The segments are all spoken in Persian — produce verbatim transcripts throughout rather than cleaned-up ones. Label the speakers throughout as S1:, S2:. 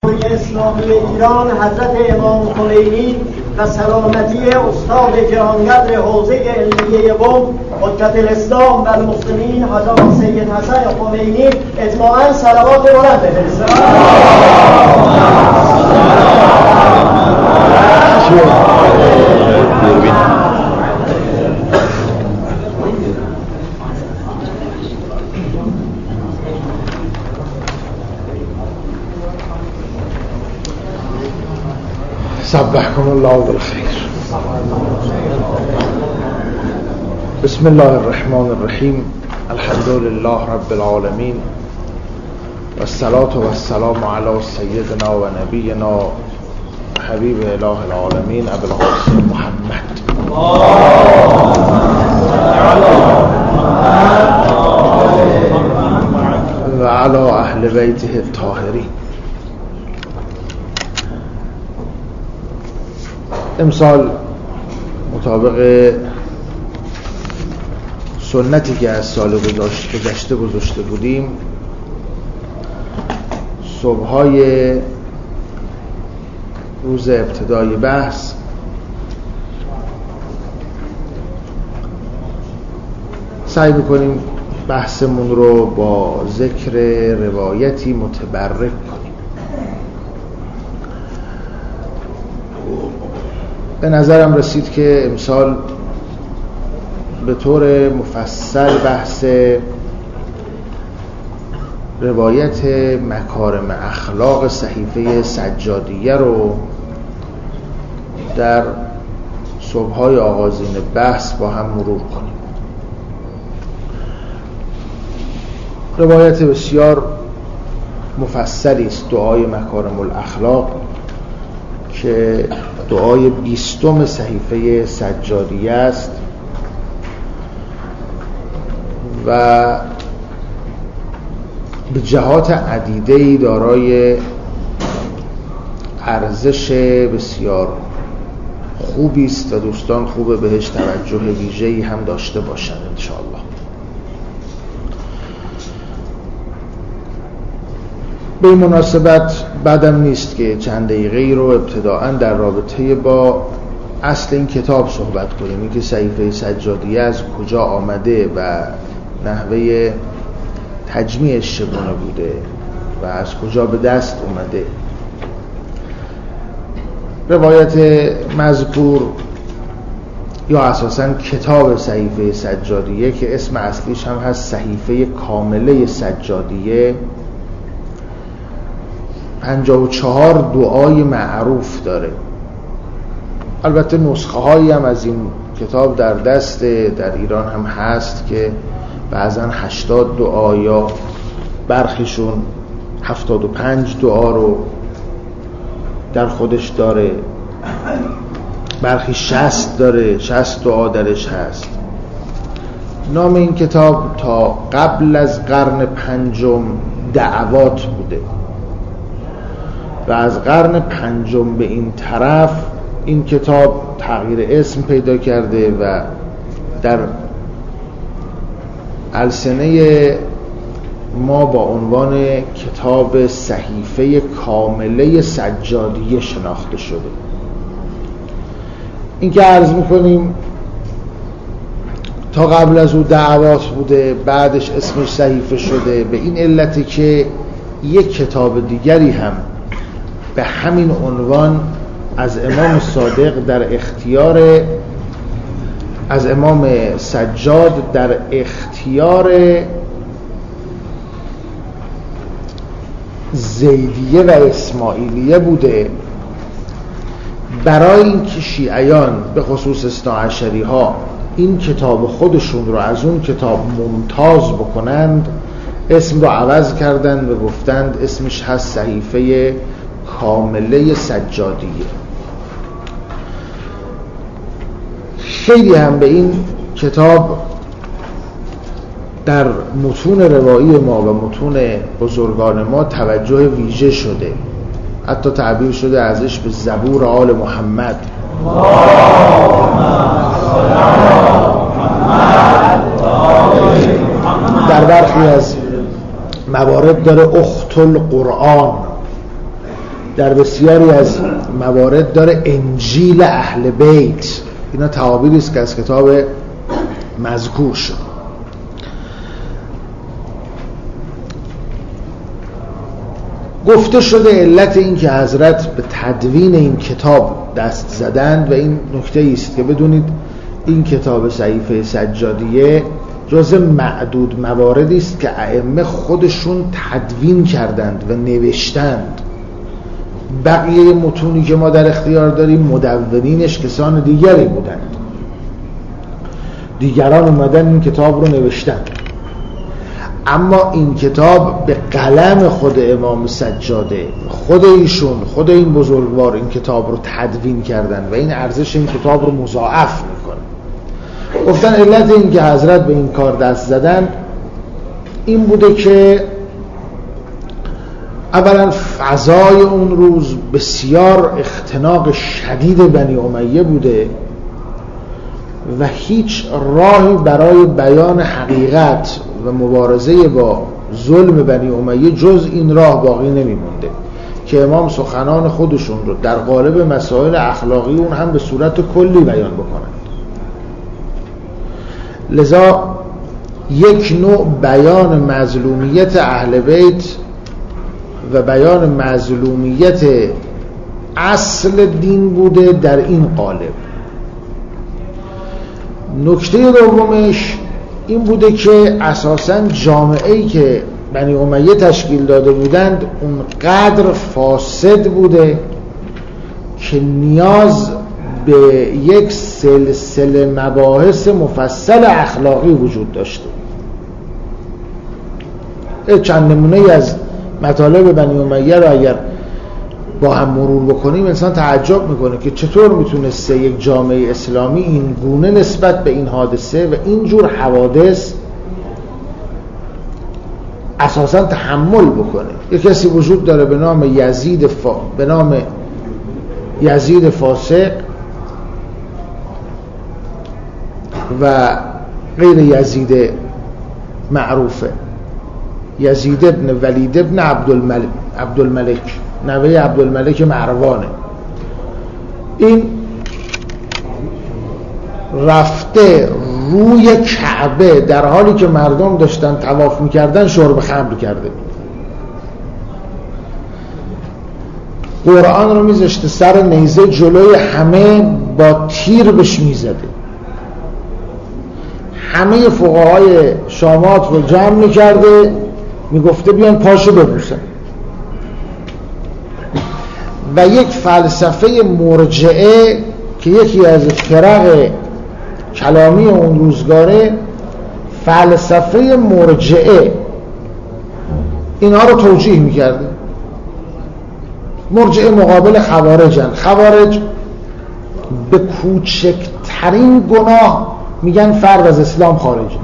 S1: اسلامی ایران حضرت امام خمینی و سلامتی استاد جهانگرد حوزه علمیه قم حجت الاسلام و المسلمین حضرت سید حسن خمینی اجماعاً صلوات بلند بفرستند.
S2: صبحكم الله بالخير. بسم الله الرحمن الرحيم. الحمد لله رب العالمين والصلاة والسلام على سيدنا ونبينا حبيب إله العالمين أبي القاسم محمد وعلى أهل بيته الطاهرين. امسال مطابق سنتی که از سال گذشته گذاشته بودیم صبح‌های روز ابتدای بحث سعی می‌کنیم بحثمون رو با ذکر روایتی متبرک کنیم. به نظرم رسید که امسال به طور مفصل بحث روایت مکارم اخلاق صحیفه سجادیه رو در صبح‌های آغازین بحث با هم مرور کنیم. روایت بسیار مفصلی است، دعای مکارم الاخلاق که دعای بیستم صحیفه سجادیه است و به جهات عدیده‌ای دارای ارزش بسیار خوبی است و دوستان خوبه بهش توجه ویژه‌ای هم داشته باشند انشاءالله. به این مناسبت بعدم نیست که چند دقیقه رو ابتداءً در رابطه با اصل این کتاب صحبت کنیم، اینکه صحیفه سجادیه از کجا آمده و نحوه تجمیعش چگونه بوده و از کجا به دست اومده. روایت مذکور یا اساساً کتاب صحیفه سجادیه که اسم اصلیش هم هست صحیفه کامله سجادیه پنجاه و چهار دعای معروف داره. البته نسخه هایی هم از این کتاب در دست در ایران هم هست که بعضا هشتاد دعا یا برخیشون هفتاد و پنج دعا رو در خودش داره، برخی شصت داره، شصت دعا درش هست. نام این کتاب تا قبل از قرن پنجم دعوات بوده و از قرن پنجم به این طرف این کتاب تغییر اسم پیدا کرده و در السنه ما با عنوان کتاب صحیفه کامله سجادیه شناخته شده. این که عرض میکنیم تا قبل از او دعوات بوده، بعدش اسمش صحیفه شده، به این علتی که یک کتاب دیگری هم به همین عنوان از امام صادق در اختیار از امام سجاد در اختیار زیدیه و اسماعیلیه بوده. برای اینکه شیعیان به خصوص اثناعشری ها این کتاب خودشون رو از اون کتاب ممتاز بکنند اسم رو عوض کردند و گفتند اسمش هست صحیفه کامله سجادیه. خیلی هم به این کتاب در متون روایی ما و متون بزرگان ما توجه ویژه شده، حتی تعبیر شده ازش به زبور آل محمد. در برخی از موارد داره اخت القرآن، در بسیاری از موارد داره انجیل اهل بیت. اینا تعابیری است که از کتاب مذکور شد. گفته شده علت این که حضرت به تدوین این کتاب دست زدند و این نکته است که بدونید این کتاب صحیفه سجادیه جزء معدود مواردی است که ائمه خودشون تدوین کردند و نوشتند. بقیه متونی که ما در اختیار داریم مدونینش کسان دیگری بودند، دیگران اومدن این کتاب رو نوشتند، اما این کتاب به قلم خود امام سجاده، خود ایشون، خود این بزرگوار این کتاب رو تدوین کردن و این ارزش این کتاب رو مضاعف میکنه. گفتن علت این که حضرت به این کار دست زدن این بوده که اولا فضای اون روز بسیار اختناق شدید بنی امیه بوده و هیچ راهی برای بیان حقیقت و مبارزه با ظلم بنی امیه جز این راه باقی نمیمونده که امام سخنان خودشون رو در قالب مسائل اخلاقی اون هم به صورت کلی بیان بکنند. لذا یک نوع بیان مظلومیت اهل بیت و بیان مظلومیت اصل دین بوده در این قالب. نکته دومش این بوده که اساساً جامعه‌ای که بنی امیه تشکیل داده بودند اونقدر فاسد بوده که نیاز به یک سلسله مباحث مفصل اخلاقی وجود داشته. چند نمونه از مطالب بنی امیه رو اگر با هم مرور بکنیم انسان تعجب میکنه که چطور میتونسته یک جامعه اسلامی این گونه نسبت به این حادثه و اینجور حوادث اساسا تحمل بکنه. یک کسی وجود داره به نام یزید فا... به نام یزید فاسق و غیر یزید معروفه، یزید ابن ولید ابن عبدالملک عبدالملک نوه عبدالملک مروانه. این رفته روی کعبه در حالی که مردم داشتن طواف میکردن شرب خمر کرده، قرآن رو میذاشته سر نیزه جلوی همه با تیر بهش میزده. همه فقهای شامات رو جمع میکرده میگفته بیان پاشو ببوسن. و یک فلسفه مرجعه که یکی از فرق کلامی اون روزگاره، فلسفه مرجعه اینها رو توجیه میکرده. مرجعه مقابل خوارجن. خوارج به کوچکترین گناه میگن فرد از اسلام خارجه.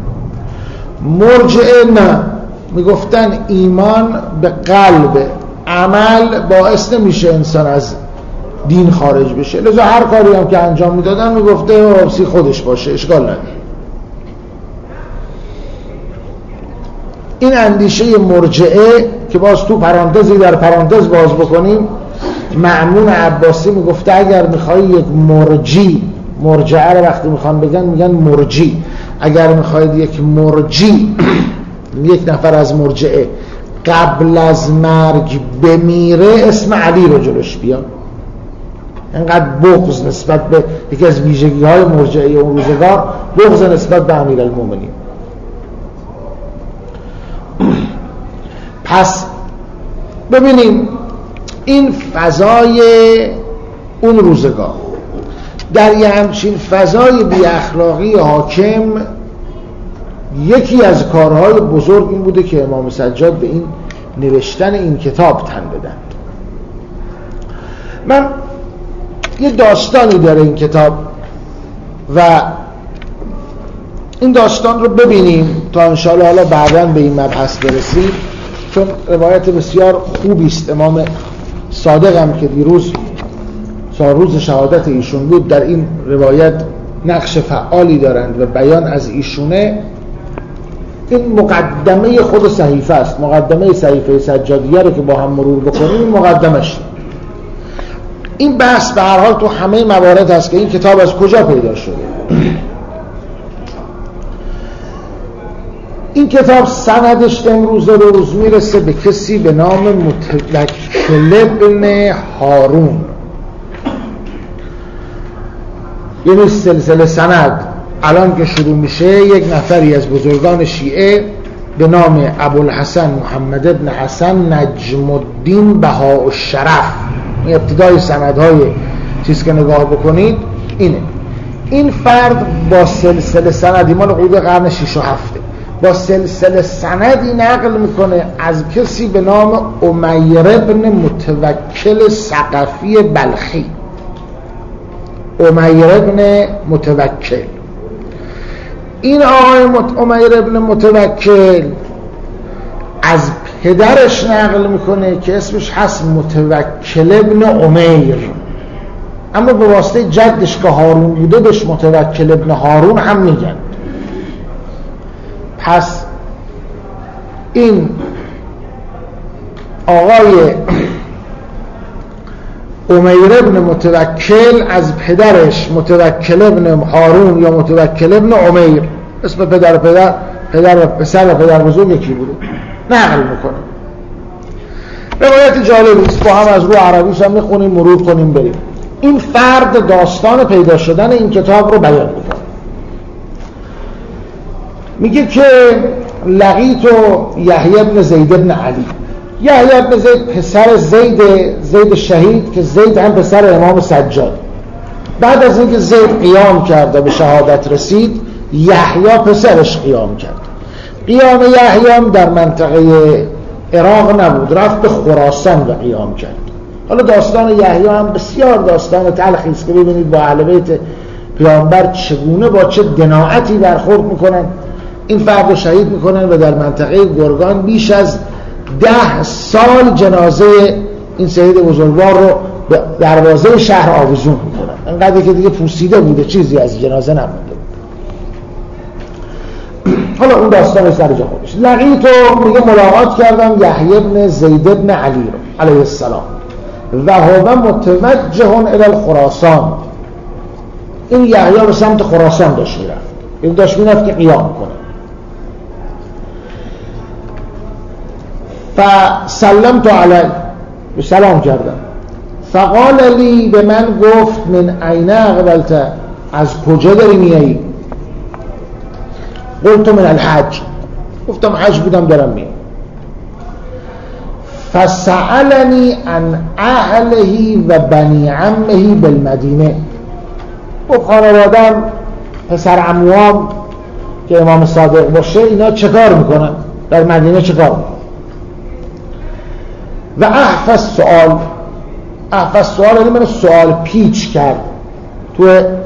S2: مرجعه نه، میگفتن ایمان به قلب، عمل باعث نمیشه انسان از دین خارج بشه. لذا هر کاری هم که انجام میدادن میگفته وابسی خودش باشه، اشکال نداره. این اندیشه مرجعه که باز تو پرانتزی در پرانتز باز بکنیم، مأمون عباسی میگفته اگر میخوای یک مرجی، مرجعه رو وقتی میخوان بگن میگن مرجی، اگر میخواید یک مرجی یک نفر از مرجعه قبل از مرگ بمیره اسم علی رو جلوش بیان. اینقدر بغض نسبت به یکی از ویژگی های مرجعه اون روزگار، بغض نسبت به امیرالمومنین. پس ببینیم این فضای اون روزگار، در یه همچین فضای بی اخلاقی حاکم، یکی از کارهای بزرگ این بوده که امام سجاد به این نوشتن این کتاب تن بدند. من یه داستانی داره این کتاب و این داستان رو ببینیم تا انشاءالله حالا بعداً به این مبحث برسیم، چون روایت بسیار خوبی است. امام صادق هم که دیروز روز شهادت ایشون بود در این روایت نقش فعالی دارند و بیان از ایشونه. این مقدمه خود صحیفه است، مقدمه صحیفه سجادیه رو که با هم مرور بکنیم مقدمش. این بحث به هر حال تو همه موارد هست که این کتاب از کجا پیدا شده. این کتاب سندش امروز رو روز میرسه به کسی به نام متوکل ابن هارون. یعنی سلسله سند الان که شروع میشه یک نفری از بزرگان شیعه به نام ابوالحسن محمد ابن حسن نجم الدین بهاءالشرف، این ابتدای سندهای چیز که نگاه بکنید اینه. این فرد با سلسله سندی مال حدود قرن شش و هفته با سلسله سندی نقل میکنه از کسی به نام امیر ابن متوکل ثقفی بلخی. امیر ابن متوکل، این آقای مت... امیر ابن متوکل از پدرش نقل میکنه که اسمش هست متوکل ابن امیر، اما به واسطه جدش که هارون بوده بهش متوکل ابن هارون هم میگن. پس این آقای امیر ابن متوکل از پدرش متوکل ابن هارون یا متوکل ابن امیر، اسم پدر پدر پدر و پسر و پدر بزرگ یکی بوده، نقل میکنه. روایت جالبی است، با هم از رو عربیش هم میخونیم مرور کنیم بریم. این فرد داستان پیدا شدن این کتاب رو بیان میکنه. میگه که لقیت یحیی ابن زید ابن علی. یحیی ابن زید پسر زید زید شهید که زید هم پسر امام سجاد. بعد از اینکه زید قیام کرد و به شهادت رسید، یحیی پسرش قیام کرد. قیام یحیی هم در منطقه عراق نبود، رفت به خراسان و قیام کرد. حالا داستان یحیی هم بسیار داستان تلخی است که ببینید با اهل بیت پیامبر چگونه با چه دناعتی برخورد میکنن. این فرد رو شهید میکنن و در منطقه گرگان بیش از ده سال جنازه این سید بزرگوار رو به دروازه شهر آویزون میکنن، انقدر که دیگه پوسیده بوده، چیزی از جنازه نمونده بود. حالا اون داستان سر جا خودش. لقیت رو میگه ملاقات کردم یحیی ابن زید ابن علی رو علیه السلام و هو متوجه الی الخراسان. این یحیی به سمت خراسان داشت میرفت، این داشت میرفت که قیام کنه. فسلمت علیه، به سلام کردم. فقال لی، به من گفت من این اقبلت، از کجا داری میایی؟ قلت من الحج، گفتم حج بودم دارم میام. فسألنی عن اهله و بنی عمه بالمدینه. و خانوادم پسر عموام که امام صادق باشه اینا چه کار میکنن در مدینه، چه کار میکنن؟ و احفظ سوال، احفظ سوال یعنی من سوال پیچ کرد تو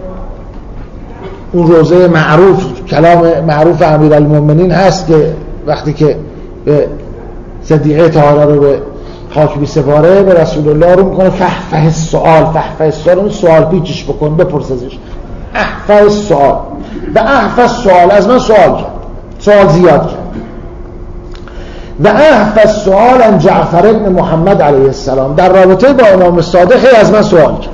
S2: اون روزه معروف، کلام معروف امیرالمومنین هست که وقتی که به صدیقه طاهره رو به خاک بی سپاره به رسول الله رو میکنه فحفظ سوال، فحفظ سوال اون سوال پیچش بکن، بپرس ازش. احفظ سوال و احفظ سوال، از من سوال کرد، سوال زیاد کرد. و احفظ سوال عن جعفر ابن محمد علیه السلام، در رابطه با امام صادق از من سوال کرد.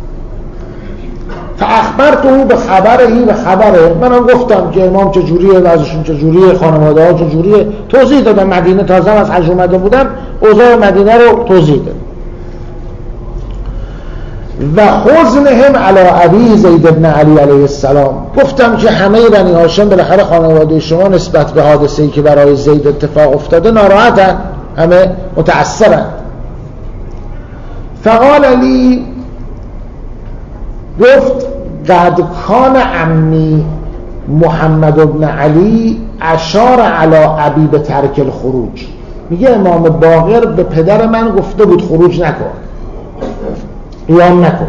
S2: فاخبرته به خبرهی و خبره، منم گفتم که امام چجوریه، وضعشون چجوریه، خانواده ها چجوریه، توضیح دادم. مدینه تازه از حج اومده بودم، اوضاع مدینه رو توضیح دادم. و حزنهم علی ابی زید ابن علی علیه السلام، گفتم که همه بنی هاشم بالاخره خانواده شما نسبت به حادثه‌ای که برای زید اتفاق افتاده ناراحتن، همه متأثرن. فقال لی، گفت قد کان عمی محمد ابن علی اشار علی ابی به ترک الخروج. میگه امام باقر به پدر من گفته بود خروج نکن، قیام نکن.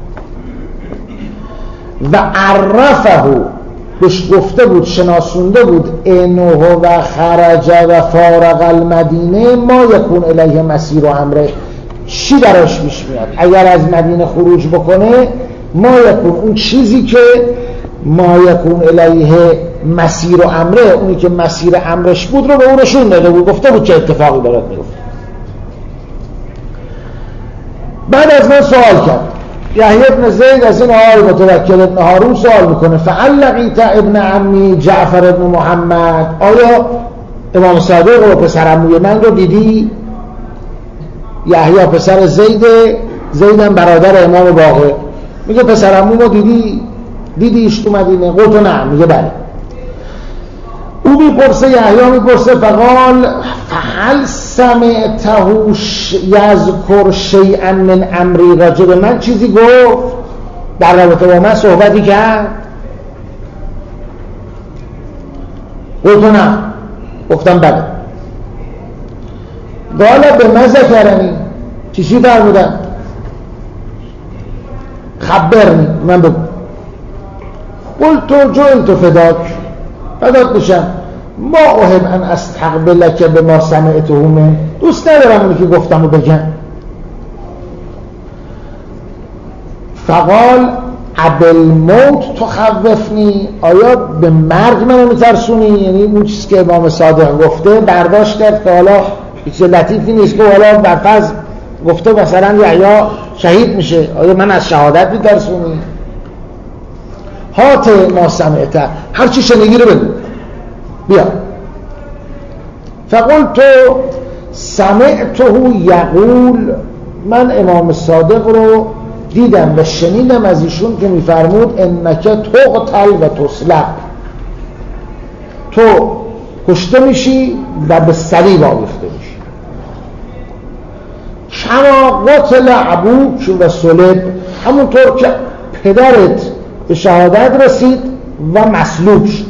S2: و عرفه، بهش گفته بود، شناسونده بود، انه و خرج و فارق المدینه ما یکون الیه مسیر و امره، چی براش پیش میاد اگر از مدینه خروج بکنه؟ ما یکون، اون چیزی که ما یکون الیه مسیر و امره، اونی که مسیر امرش بود رو به اون نشون داده بود، گفته بود چه اتفاقی برات میفته. بعد از من سوال کرد یحیی بن زید از این آقای متوکل بن هارون سوال میکنه فهل لقیت ابن عمی جعفر ابن محمد، آیا امام صادق و پسر عموی من رو دیدی؟ یحیی پسر زید، زیدم برادر امام باقر، میگه پسر عمو رو دیدی؟ دیدیش تو مدینه؟ قلت نعم، میگه بله. او میپرسه، یحیی میپرسه فقال فهل سمعته یذکر شیئا من امری، راجع به من چیزی گفت؟ در رابطه با من صحبتی کرد؟ قلت نه، گفتم بله. قال به من ذکرنی، چی چی فرمودن؟ خبرنی، من بگو. قلت جئت فداک، فداک بشم، ما احب ان استقبلک به ما سمعته من، دوست ندارم اونی که گفتم رو بگم. فقال ابل موت تخوفنی، آیا به مرگ منو میترسونی؟ یعنی اون چیزی که امام صادق گفته برداشت کرد که حالا چیز لطیفی نیست، که حالا برفض گفته مثلا یحیی شهید میشه، آیا من از شهادت میترسونی؟ هات ما سمعته، هر چی شنیدی رو بگو، بیا. فقلت سمعته یقول، من امام صادق رو دیدم و شنیدم از ایشون که میفرمود انک تقتل و تسلب، تو کشته میشی و به صلیب آویخته میشی. کما قتل ابوک و صلب، همونطور که پدرت به شهادت رسید و مصلوب شد.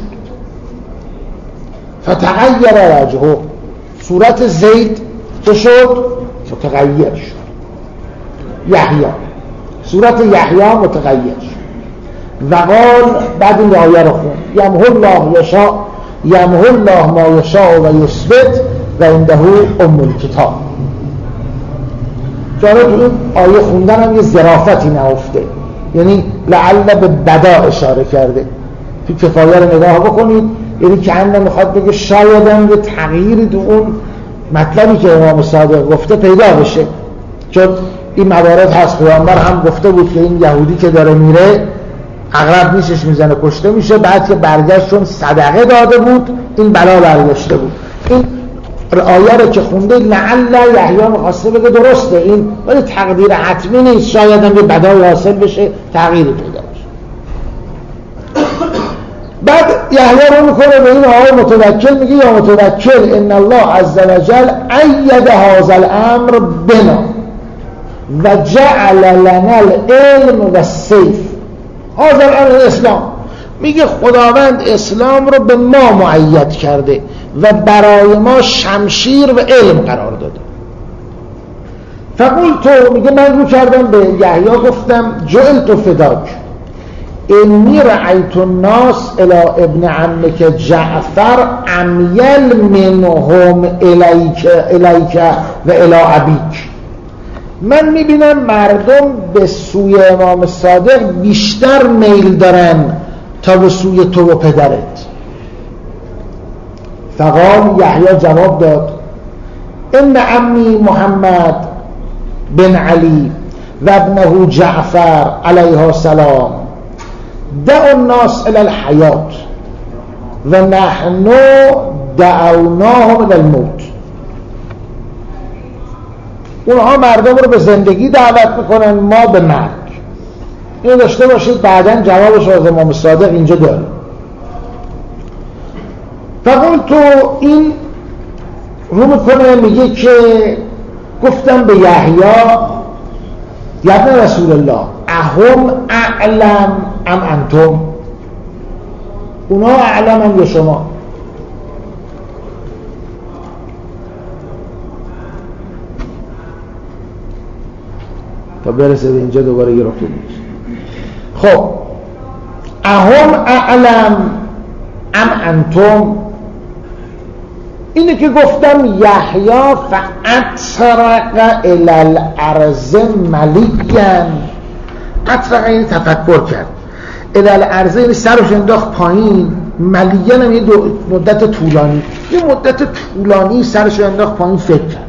S2: فتغیر وجهه، صورت زید چه شد؟ متغیر شد. یحیی، صورت یحیی متغیر شد. و قال، بعد این آیه رو خون یمحو الله یشاء یمحو الله ما یشاء و یثبت و عنده ام الکتاب. جالب تو این آیه خوندن هم یه ظرافتی نهفته، یعنی لعل به بدا اشاره کرده. تو کفایه رو نگاه بکنید، یعنی که انه میخواد بگه شاید هم یه تغییری تو اون مطلبی که امام صادق گفته پیدا بشه، چون این موارد هست. پیامبر هم گفته بود که این یهودی که داره میره عقرب نیشش میزنه کشته میشه، بعد که برگشت چون صدقه داده بود این بلا برگشته بود. این آیه رو که خونده لعل یحیی میخواسته بگه درسته این، ولی تقدیر حتمی نیست، شاید هم یه بدای حاصل بشه، تغییری پیدا بشه. بعد یحیی رو میکنه به این آقای متوکل، میگه یا متوکل ان الله عز وجل اید هذا الامر بنا و جعل لنا العلم و السیف. هذا الامر اسلام، میگه خداوند اسلام رو به ما مؤید کرده و برای ما شمشیر و علم قرار داده. فقلت، میگه من رو کردم به یحیی گفتم جئت فداک انی رأیت الناس الی ابن عمک جعفر امیل منهم الیک الیک و الی ابیک. من میبینم مردم به سوی امام صادق بیشتر میل دارن تا به سوی تو و پدرت. فقال، یحیی جواب داد ان عمی محمد بن علی و ابنه جعفر علیه السلام دعوا الناس الى الحیات و نحن دعوناهم الى الموت. اونها مردم رو به زندگی دعوت میکنن، ما به مرگ. اینو داشته باشید، بعداً جوابش از امام صادق اینجا داره. فقال تو این رو میکنه میگه که گفتم به یحیی یا ابن رسول الله اهم اعلم ام انتم، اونا اعلمن یا شما؟ تا برسه به اینجا دوباره یه رفته بود. خب اهم اعلم ام انتم، اینه که گفتم یحیی فاطرق الی الارض ملیکا. اطرق این تفکر کرد، الی الارض یعنی سرش انداخت پایین، ملیه نمیه مدت طولانی، یه مدت طولانی سرش انداخت پایین فکر کرد.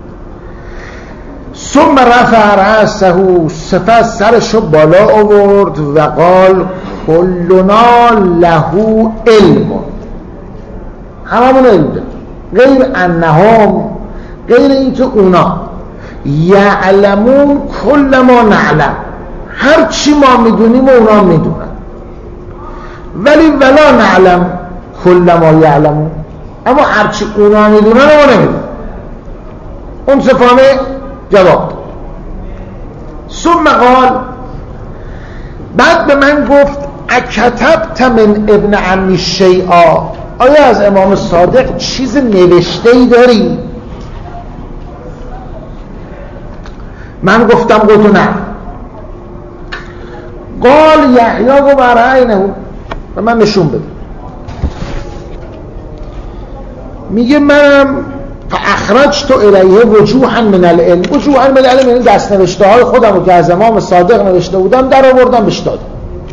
S2: ثم رفع رأسه، سپس سرشو بالا آورد و قال کلنا له علم، هممون علم داریم، غیر انهم، غیر اینکه اونا یعلمون کل ما نعلم، هر چی ما میدونیم و اونا میدونن، ولی ولا نعلم کل ما یعلمون، اما هر چی اونا میدونن و ما نمیدونن. اون صفانه جواب. ثم قال، بعد به من گفت اکتبت من ابن عمی شیئا، آیا از امام صادق چیز نوشته‌ای داری؟ من گفتم گفتو نه. قال یحیی گو برعینه، و من نشون بده. میگه منم فاخرجت الیه وجوها من العلم، وجوها من العلم یعنی دست نوشته های خودم رو که از امام صادق نوشته بودم در آوردم بهش دادم.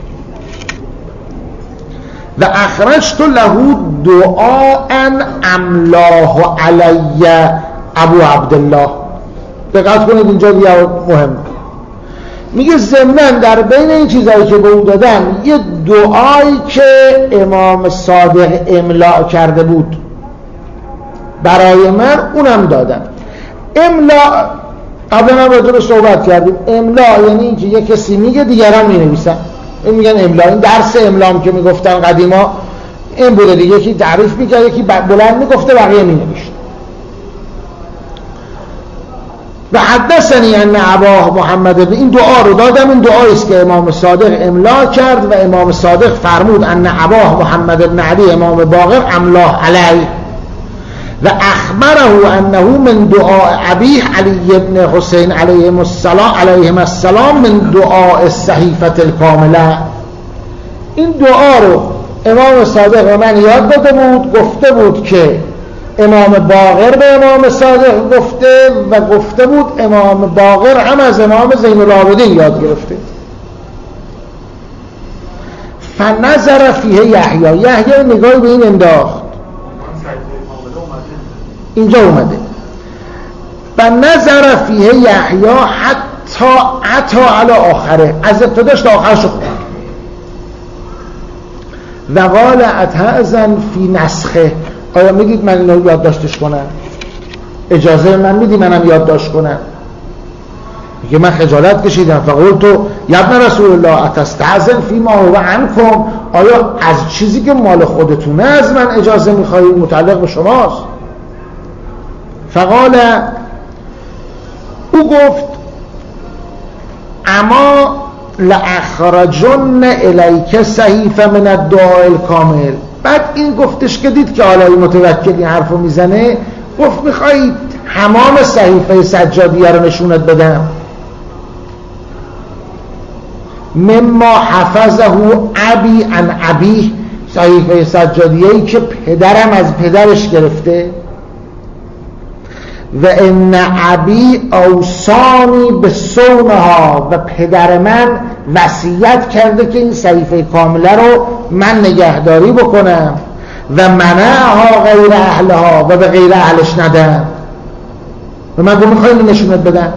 S2: و اخرجت له دعاء املاه علی ابو عبدالله. دقت کنید اینجا دیگه مهم. میگه ضمن در بین این چیزایی که به او دادم یه دعایی که امام صادق املا کرده بود برای من اونم دادم. املا قبلا هم راجع به صحبت کردیم. املا یعنی اینکه یک کسی میگه دیگران مینویسن، این میگن املا. این درس املام که میگفتن قدیما این بوده دیگه، یکی تعریف میکرد یکی بلند میگفته بقیه مینوشت. و حدثنی ان اباه محمد، این دعا رو دادم، این دعایی است که امام صادق املا کرد و امام صادق فرمود ان اباه محمد بن علی امام باقر املاه علی و اخبره انه من دعاء ابیه علی بن حسین علیهم السلام علیهم السلام من دعاء الصحیفه الکامله. این دعا رو امام صادق به من یاد داده بود، گفته بود که امام باقر به امام صادق گفته و گفته بود امام باقر هم از امام زین العابدین یاد گرفته. فنظر فیه یحیی، یحیی نگاهی به این انداخت، اینجا اومده. فنظر فیه یحیی حتی حتی علی آخره، از ابتداش تا آخرش خوند. و قال اتأذن فی نسخه، آیا میگید من اینو یادداشتش کنم؟ اجازه من میدی منم یادداشت کنم؟ میگه من خجالت کشیدم. فقلت تو یا ابن رسول الله اتستأذن فی ما هو عنکم، آیا از چیزی که مال خودتونه از من اجازه میخوایی؟ متعلق به شماست. فقال، او گفت اما لأخرجن الیک صحیفه من الدعاء الکامل. بعد این گفتش که دید که حالا این متوکل این حرفو میزنه، گفت میخواید همام صحیفه سجادیه رو نشونت بدم؟ مما حفظه ابی عن ابی، صحیفه سجادیه‌ای که پدرم از پدرش گرفته. و ان ابی اوصانی به صونها، و پدر من وصیت کرده که این صحیفه کامله رو من نگهداری بکنم. و منعها غیر اهلها، و به غیر اهلش ندم. و من گفتم میخوایی نشونت بدم؟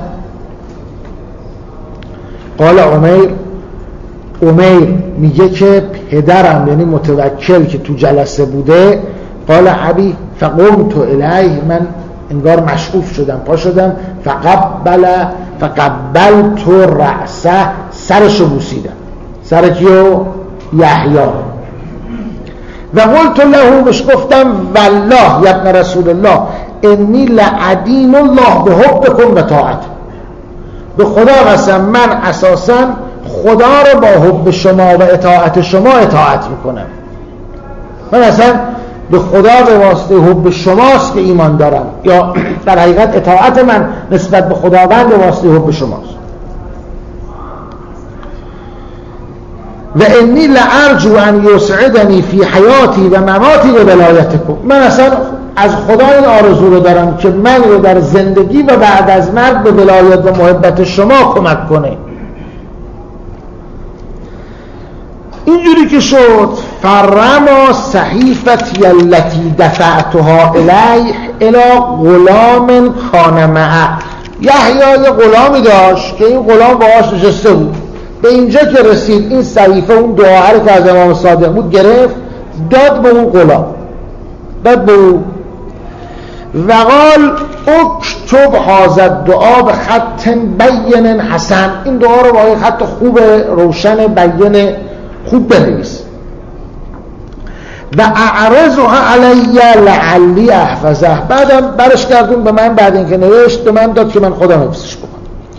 S2: قال عمیر، عمیر میگه که پدرم یعنی متوکل که تو جلسه بوده، قال ابی فقمت الیه، من انگار مشعوف شدم، پا شدم، فقبل فقبلت رأسه، سرشو بوسیدم. سر کیو؟ یحیی. و قلت له، بهش گفتم والله یا ابن رسول الله انی لعدین الله به حبکم و طاعت، به خدا قسم من اساسا خدا رو با حب شما و اطاعت شما اطاعت میکنم. من اصلا به خدا به واسطه حب شماست که ایمان دارم، یا در حقیقت اطاعت من نسبت به خداوند به واسطه حب شماست. و انی لارجو ان یسعدنی فی حیاتی و مماتی و ولایتکم، من اصلا از خدا این آرزو رو دارم که من رو در زندگی و بعد از مرگ به ولایت و محبت شما کمک کنه. اینجوری که شد فرما صحیفتی التي دفعتها الیه الی غلام کان معه. یحیی یه غلامی داشت که این غلام باهاش نشسته بود. به اینجا که رسید این صحیفه اون دعا رو که از امام صادق بود گرفت داد به اون غلام، داد به اون و قال اکتب هذا الدعا به خط بین حسن. این دعا رو با خط خوب روشن بین خوب بنویس و اعرضها علی لعلی احفظه. بعدم برش گردون به من، بعد اینکه نوشت به من داد که من خودم حفظش بکنم.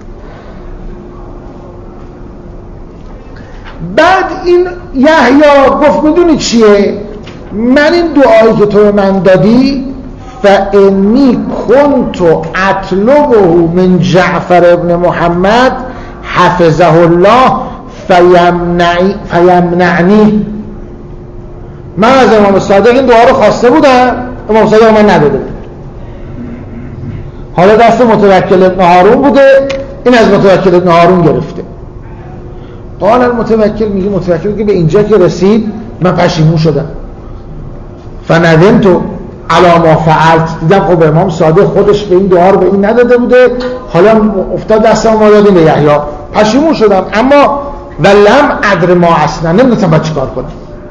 S2: بعد این یحیی گفت میدونی چیه؟ من این دعایی که تو به من دادی فانی کنت اطلبه من جعفر ابن محمد حفظه الله فیمنعنی فیمنعنی. من از امام صادق این دعا رو خواسته بودم، امام صادق من نداده بود. حالا دست متوکل ابن هارون بوده، این از متوکل ابن هارون گرفته. قال المتوکل، میگه متوکل که به اینجا که رسید من پشیمون شدم. فندمت علی ما فعلت، دیدم خب امام صادق خودش به این دعا رو به این نداده بوده، حالا افتاد دستم ما دادیم به یحیی. پشیمون شدم اما ولم ادر ما اصلا، نمیدونم باید چیکار کنم.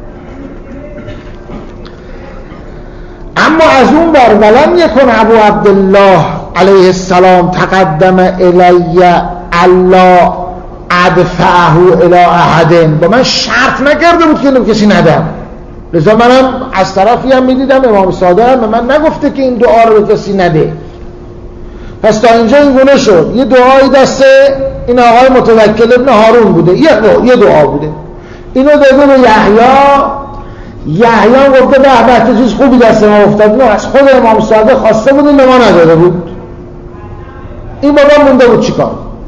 S2: اما از اون بر ولم یکن ابو عبدالله علیه السلام تقدم الی الله ادفعه الی احد. با من شرط نکرده بود که اینو کسی ندم، لذا منم از طرفی هم میدیدم امام صادق به من نگفته که این دعا رو به کسی نده. پس تا اینجا این گونه شد یه دعایی دست این آقای متوکل ابن هارون بوده، یه دعا, یه دعا بوده، اینو داده به یحیی. یحیی گفته به به چیز خوبی دست ما افتاد، نه از خود امام صادق خواسته بود، این به ما نداده بود. این بابا مونده بود چیکار.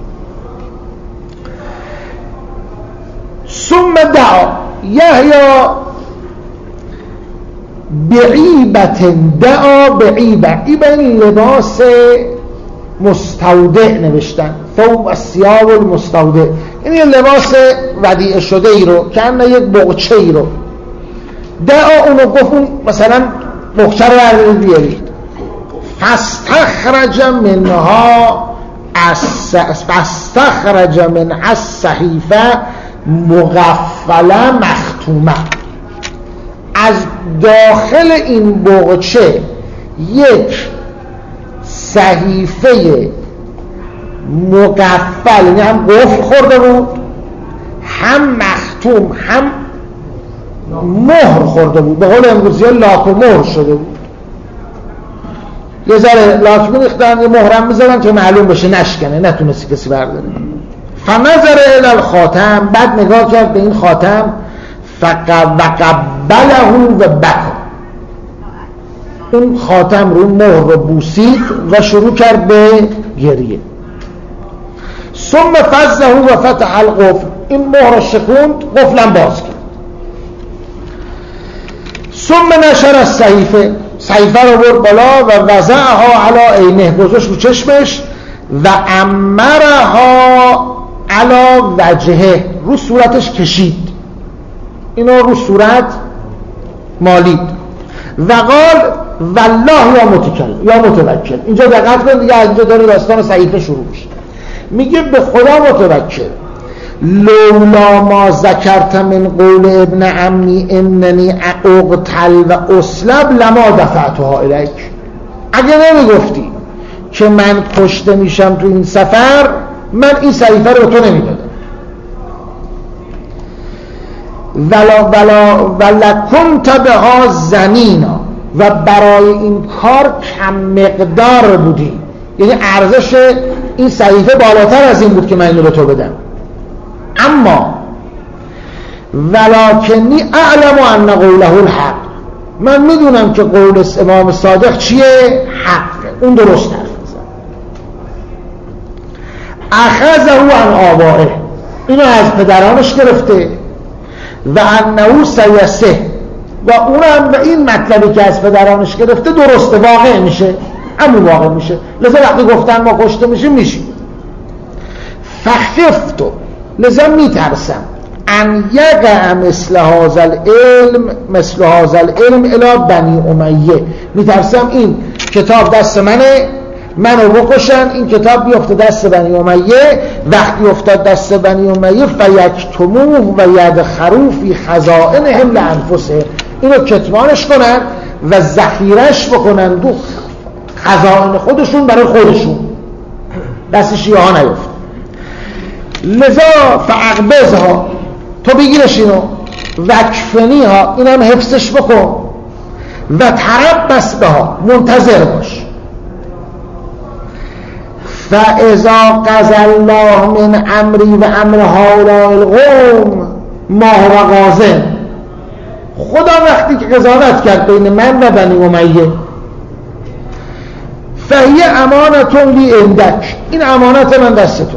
S2: ثم دعا یحیی بعیبت، دعا بعیبه. ایبه این لباس مستودع نوشتن، ثوب الثیاب المستودع، این یه لباس ودیعه شده ای رو که انه یک بغچه ای رو دعا اونو گفت مثلا بغچه رو بردارید بیارید. فاستخرج منها فاستخرج من الصحیفه مغفله مختومه. از داخل این بغچه یک صحیفه مقفل، یعنی هم قفل خورده بود هم مختوم هم مهر خورده بود، به قول امروزی ها لاک و مهر شده بود. یه ذره لاک می‌ریختن یه مهرم می‌زدن که معلوم بشه نشکنه، نتونستی کسی برداره. فنظر الی الخاتم، بعد نگاه کرد به این خاتم فقبله و بکا، اون خاتم رو مهر رو بوسید و شروع کرد به گریه. ثم فزه و فتح القفل، این مهر رو شکوند، قفلم باز کرد. ثم نشر الصحیفه، صحیفه رو برد بالا و وضعها علی عینه، گذاشت رو چشمش و امرها علی وجهه، رو صورتش کشید، اینو رو صورت مالید و قال والله یا متکل یا متوکل. اینجا دقت کن دیگه، از اینجا داره داستان صحیفه شروع میشه. میگه به خدا متوکل، لولا ما ذکرت من قول ابن عمی اننی اقتل و اسلب لما دفعتها الیک. اگه نمیگفتی که من کشته میشم تو این سفر، من این صحیفه رو تو نمیدادم. ولا ولا ولکنت بها زنینا، و برای این کار کم مقدار بودی، یعنی ارزش این صحیفه بالاتر از این بود که من اینو به تو بدم. اما ولکنی اعلم ان قوله الحق، من میدونم که قول امام صادق چیه؟ حقه، اون درست حرف میزنه. اخذه عن آبائه، اینو از پدرانش گرفته و انه سیسه، و اونم به این مطلبی که از پدرانش گرفته درسته، واقع میشه، همون واقع میشه. لذا وقتی گفتن ما کشته میشیم میشیم. فخفتو، لذا میترسم ان یقع مثل هذا العلم مثل هذا العلم الی بنی امیه، میترسم این کتاب دست منه، منو بکشن، این کتاب بیفته دست بنی امیه، وقتی افتاد دست بنی امیه فیکتموه و یدخروا فی خزائنهم لانفسهم، اینو کتمانش کنن و ذخیرش بکنن دو خزائن خودشون برای خودشون، دست شیعه ها نیفته. لذا فاقبضها، تو بگیرش اینو، وکفنی ها، اینم حفظش بکن، و تربص بها، منتظر باش. فاذا قضى الله من امری و امر هؤلاء القوم ما هو قاضٍ، خدا وقتی که قضاوت کرد بین من و بنی امیه، فهی امانتون لی عندک، این امانت من دستتون،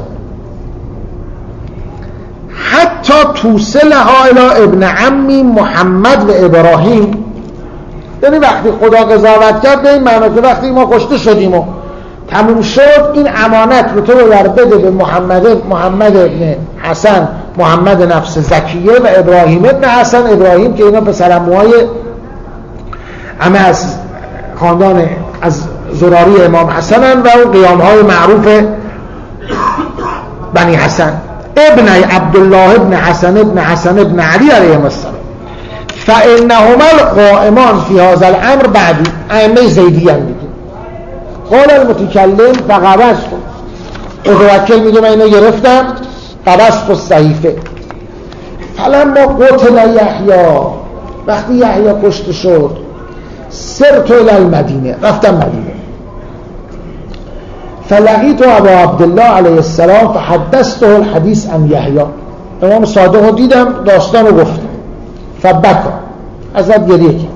S2: حتی توصلها الی ابن عمی محمد و ابراهیم، یعنی وقتی خدا قضاوت کرد به این معنی که وقتی ما کشته شدیم و تموم شد، این امانت رو تو ببر بده به محمد محمد ابن حسن، محمد نفس زکیه، و ابراهیم ابن حسن، ابراهیم که اینا پسرعموهای همه از خاندان از زراری امام حسنن و اون قیامهای معروف بنی حسن، ابن عبدالله ابن حسن ابن حسن ابن علی علیهم السلام، فانهما القائمان فی هذا الامر بعدی، ائمه زیدی هم میگه. قال المتکلم فقبضت، متوکل میگه من اینو گرفتم، قبضت الصحیفه، فلما قتل یحیی، وقتی یحیی کشته شد، سرت الی المدینه، رفتم مدینه، فلقیت ابا عبدالله علیه السلام فحدثته الحدیث عن یحیی، امام صادق رو دیدم، داستان رو گفتم، فبکا، ازت گریه کرد،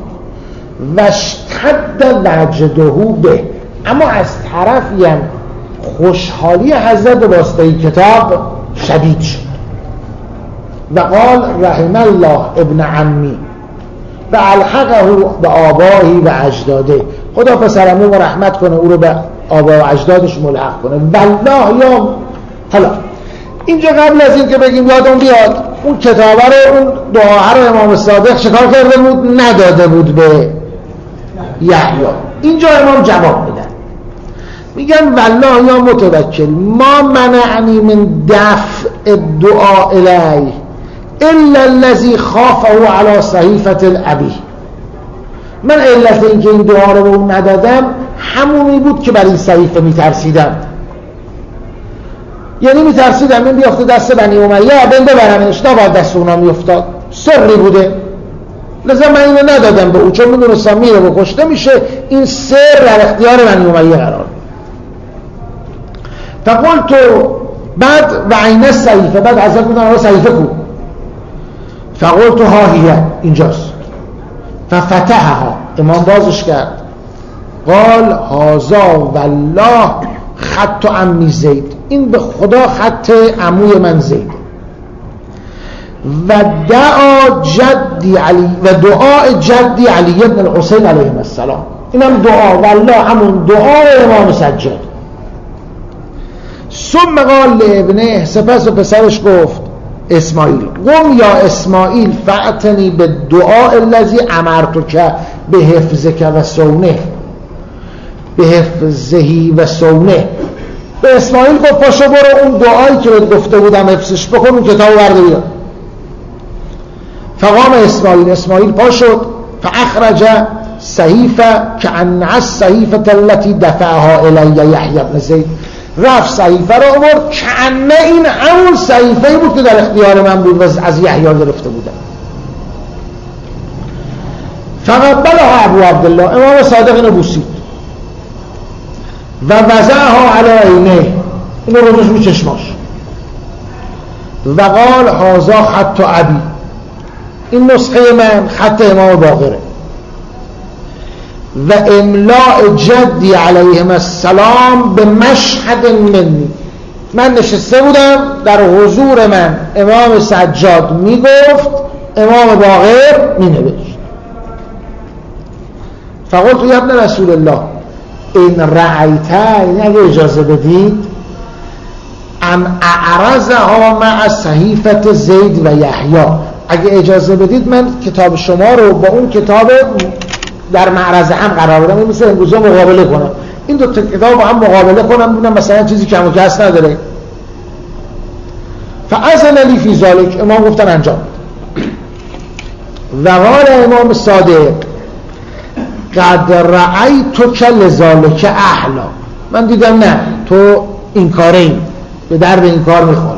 S2: واشتد وجده به، اما از طرفی هم خوشحالی حضرت به واسطه کتاب شدید شد، و قال رحم الله ابن عمی و الحقه به آبایی و اجداده، خدا پسرمو رو رحمت کنه، او رو به آبا و اجدادش ملحق کنه. والله یا حالا اینجا قبل از این که بگیم یادون بیاد اون کتابه رو، اون دعا رو امام صادق چکار کرده بود؟ نداده بود به یحیی. اینجا امام جواب میدن، میگن والله یا متوکل ما منعنی من دفع الدعاء الیه الا الذي خافه على صحیفة الابی، من علت این که این دعا رو به اون ندادم همونی بود که بر این صحیفه میترسیدم، یعنی میترسیدم این بیافته دست بنی امیه، بین ببرمش، نباید دست اونا میافتاد، سری بوده، لذا من اینو ندادم به او، چون میدونستم میره و کشته میشه، این سر در اختیار بنی امیه قرار. فقلت بعد و عین الصحیفه، بعد حضرت بودن آقا صحیفه کو، فقلت ها هیه، اینجاست، ففتحها، امام بازش کرد، قال هازا والله خط عمی زید، این به خدا خط عموی من زید، و دعا جدی علی و دعا جدی علی بن الحسین علیه السلام، اینم دعا والله همون دعا امام سجاد. ثم قال لابنه، سپس و پسرش گفت اسماعیل، قم یا اسماعیل فأتنی به دعا الذی امرتک به حفظک و صونه، به حفظهی و صونه، به اسماعیل گفت پاشو برو اون دعایی که بهت گفته بودم حفظش بکن، اون کتابو برده بیار. فقام اسماعیل، اسماعیل پا شد، فاخرج صحیفه کأن الصحیفه التي دفعها الی یحیی بن زید، رفت صحیفه رو آورد کأن این همون صحیفه‌ای بود که در اختیار من بود و از یحیی گرفته بودم. فقبلها ابو عبدالله، امام صادق اینو بوسید و وضعها علی عینه، اینو رو رو چشماش، و قال هذا خط ابی، این نسخه من خط امام باقره، و املاء جدی علیهم السلام به مشهد منی، من نشسته بودم در حضور من امام سجاد میگفت، امام باقر مینوشت. فقلت یا ابن رسول الله این رأیته، این اگه اجازه بدید ان اعرضها مع صحیفه زید و یحیی. اگه اجازه بدید من کتاب شما رو با اون کتاب در معرض هم قرار بدم، مثل امروزا مقابله کنم، این دو تا کتاب با هم مقابله کنم ببینم مثلا چیزی کم و کس نداره. فاذن لی فی ذلک، امام گفتن انجام. و قال امام صادق قد رأیتک لذلک اهلا، من دیدم نه تو این کاره این به درد این کار میخوری.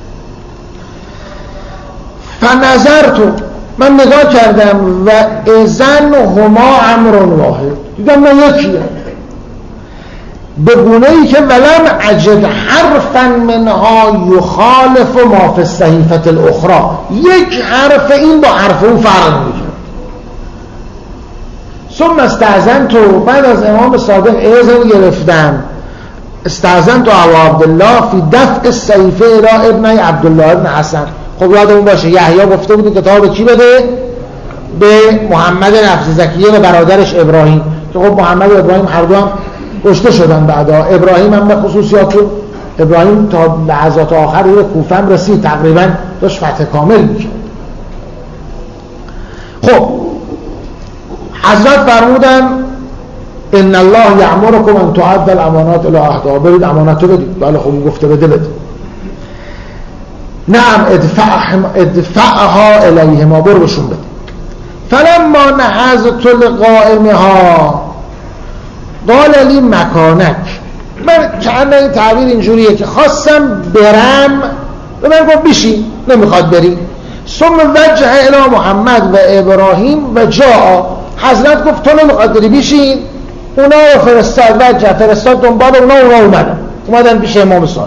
S2: فنظرت، من نگاه کردم و اذن هما امر واحد، دیدم نه یکیه، به گونه ای که ولم اجد حرفا منها یخالف ما فی الصحیفه الاخرى، یک حرف این با حرف اون فرق نمیکنه. ثم استأذنت، بعد از امام صادق اذن گرفتم، استأذنت ابو عبدالله فی دفع الصحیفه الی ابن عبدالله ابن حسن. خب یادمون باشه یحیی گفته بود کتاب کی بده؟ به محمد نفس زکیه و برادرش ابراهیم، که خب محمد و ابراهیم هر دو هم کشته شدن بعدا. ابراهیم هم به خصوصیات ابراهیم تا لحظات آخر به کوفه هم رسید، تقریبا داشت فتح کامل میشه. خب حضرت فرمودن ان الله یأمرکم ان تؤدوا الامانات الی اهلها، برید امانت رو بدید. بله خب گفته بده بده. نعم ادفعهم ادفعها الیهما، برو بهشون بده. فلما نهضت لقائمها قال لی مکانک، من چند این تعبیر اینجوریه که خواستم برم و من گفت بشین، نمیخواد بری. ثم وجه الی محمد و ابراهیم و جاء، حضرت گفت تو نمیخواد بری بشین، اونا رو فرستاد، وجه فرستاد دنبال اونا، اونا اومدن اومدن پیش امام صادق.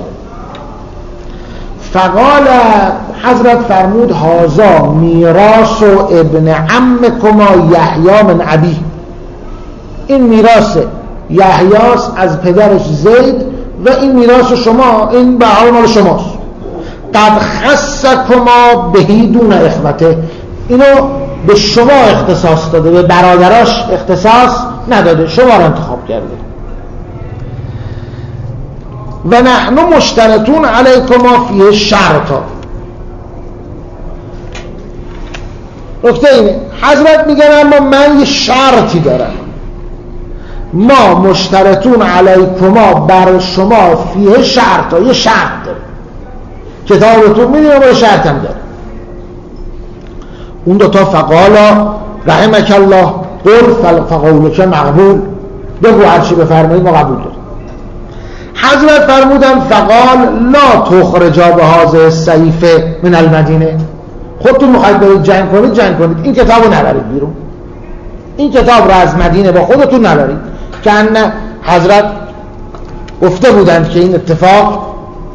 S2: فقال، حضرت فرمود هذا میراث ابن عمکما یحیی من ابی، این میراث یحیاست از پدرش زید و این میراث شما، این به حال مال شماست. قد خصکما بهی دون اخوته، اینو به شما اختصاص داده، به برادراش اختصاص نداده، شما رو انتخاب کرده. و نحن مشترطون علیکما فیه شرطا. نکته اینه حضرت میگن اما من یه شرطی دارم، ما مشترطون علیکما بر شما فیه شرطا، یه شرط دارم، کتابتون میدونم و یه شرط هم دارم. اون دوتا فقالا رحمک الله قل فقولک مقبول، بگو هرچی بفرمایید ما قبول داریم. حضرت فرمودن فقال لا تخرجا به هذه الصحیفه من المدینه، خودتون میخواید برید جنگ کنید جنگ کنید، این کتاب رو نبرید بیرون، این کتاب رو از مدینه با خودتون نبرید. که ان حضرت گفته بودند که این اتفاق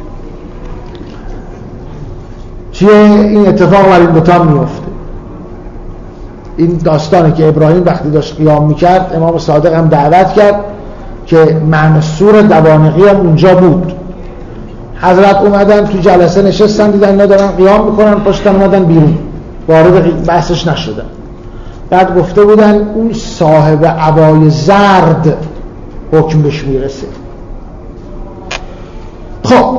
S2: چیه؟ این اتفاق برای این دوتا میفته. این داستانی که ابراهیم وقتی داشت قیام میکرد، امام صادق هم دعوت کرد که منصور دوانقی هم اونجا بود. حضرت اومدن تو جلسه نشستن، دیدن اینا دارن قیام میکنن، پشتم اومدن بیرون، وارد بحثش نشدن. بعد گفته بودن اون صاحب عبای زرد حکم بهش میرسه. خب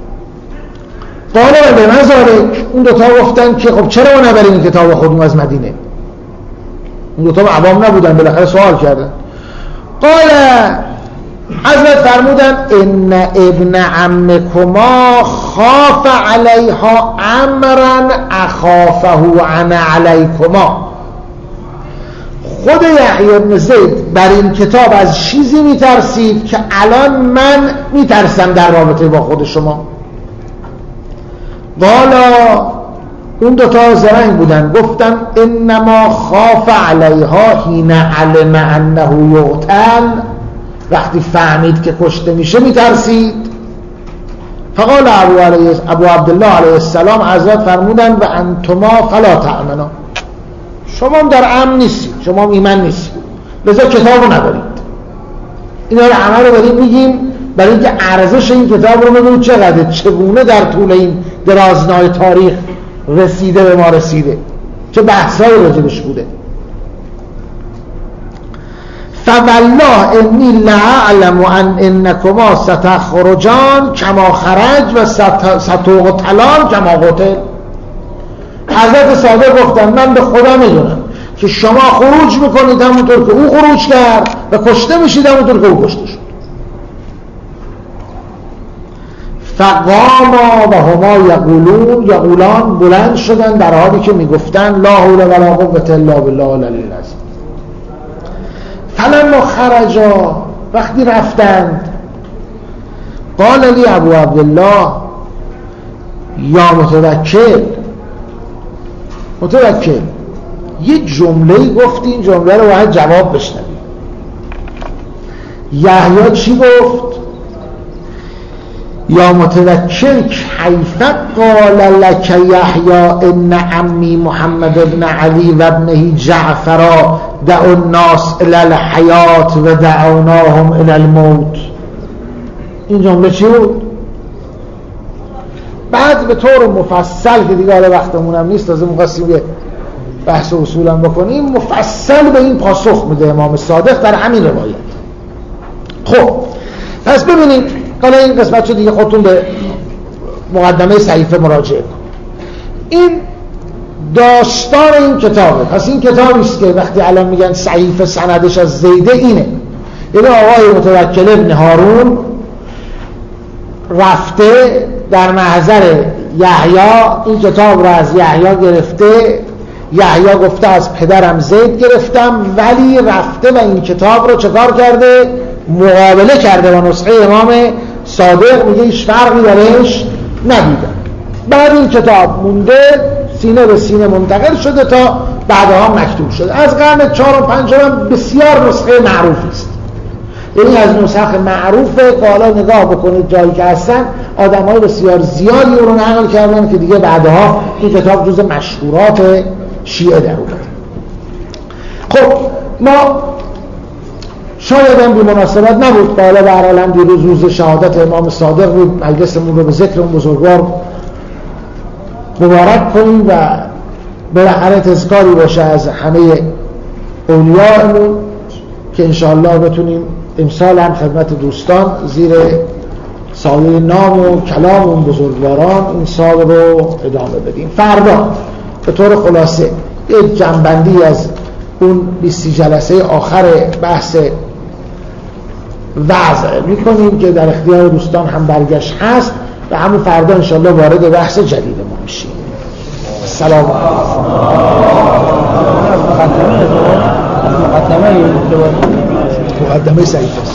S2: قاله به من ذالک، اون دوتا گفتن که خب چرا ما نبریم این کتاب خودمون از مدینه؟ اون دوتا عوام نبودن، بالاخره سوال کردن. قاله حضرت فرمودن ان ابن عمکما خاف علیها امرا اخافه عن علیکما، خود یحیی بن زید بر این کتاب از چیزی میترسید که الان من میترسم در رابطه با خود شما. والا اون دوتا زرنگ بودن، گفتن انما خاف علیها حین علم انه یقتل، وقتی فهمید که کشته میشه میترسید. فقال ابو, علیه ابو عبدالله علیه السلام، حضرت فرمودن و انتما فلا تأمنا، شما هم در امن نیستید، شما هم ایمن نیستید، لذا کتاب رو نبرید. اینا رو همه رو بریم میگیم برای اینکه ارزش این کتاب رو ببینید چقدر، چگونه در طول این درازنای تاریخ رسیده به ما رسیده، چه بحثایی راجبش بوده. فوالله انی لأعلم ان انکما ستخرجان کما خرج و ستقتلان کما قتل. حضرت صادق گفتن من به خدا میدونم که شما خروج میکنید همونطور که او خروج کرد و کشته میشید همونطور که او کشته شد. فقاما و هما یقولون، یقولان بلند شدن در حالی که میگفتن لا حول ولا قوة الا بالله العلی العظیم. فلما خرجا، وقتی رفتند، قال لی ابو عبدالله یا متوکل، متوکل یه جمله گفت، این جمله رو باید جواب بشنویم. یحیی چی گفت؟ یا متوکل کیف قال لک یحیی ان عمی محمد ابن علی و ابنه جعفر دعوا الناس الی الحیات و دعوناهم الی الموت. این جمله چی بود؟ بعد به طور مفصل که دیگه حالا وقتمونم نیست، تازه می‌خواستیم یه بحث اصولم بکنیم، مفصل به این پاسخ میده امام صادق در همین روایت. خب پس ببینید، حالا این قسمت شو دیگه خودتون به مقدمه صحیفه مراجعه کن. این داستان این کتابه. پس این کتابی است که وقتی الان میگن صحیفه سندش از زیده اینه، یعنی آقای متوکل ابن هارون رفته در محضر یحیی، این کتاب را از یحیی گرفته، یحیی گفته از پدرم زید گرفتم، ولی رفته و این کتاب رو چکار کرده؟ مقابله کرده با نسخه امام صادق، میگه هیچ فرقی درش ندیدم. بعد این کتاب مونده، سینه به سینه منتقل شده تا بعدها مکتوب شده. از قرن چهارم پنجم بسیار نسخه معروفی است، یعنی از نسخ معروفه که حالا نگاه بکنید جایی که هستن آدم‌های بسیار زیادی رو نقل کردن که دیگه بعدها این کتاب جز مشهورات شیعه در اومد. خب ما شاید هم بی مناسبت نبود که حالا به هر حال هم دیروز روز شهادت امام صادق بود، مجلسمون رو به ذکر اون بزرگوار مبارک کنیم و بالاخره تذکاری باشه از همه اولیاءمون که انشاءالله بتونیم امسال هم خدمت دوستان زیر سایه نام و کلام اون بزرگواران این سال رو ادامه بدیم. فردا به طور خلاصه یک جنبندی از اون بیست جلسه آخر بحث وعظ میکنیم که در اختیار دوستان هم برگشت هست و همون فردا انشاءالله وارد بحث جدید ما میشیم. سلام مقدمه مقدمه مقدمه صحیح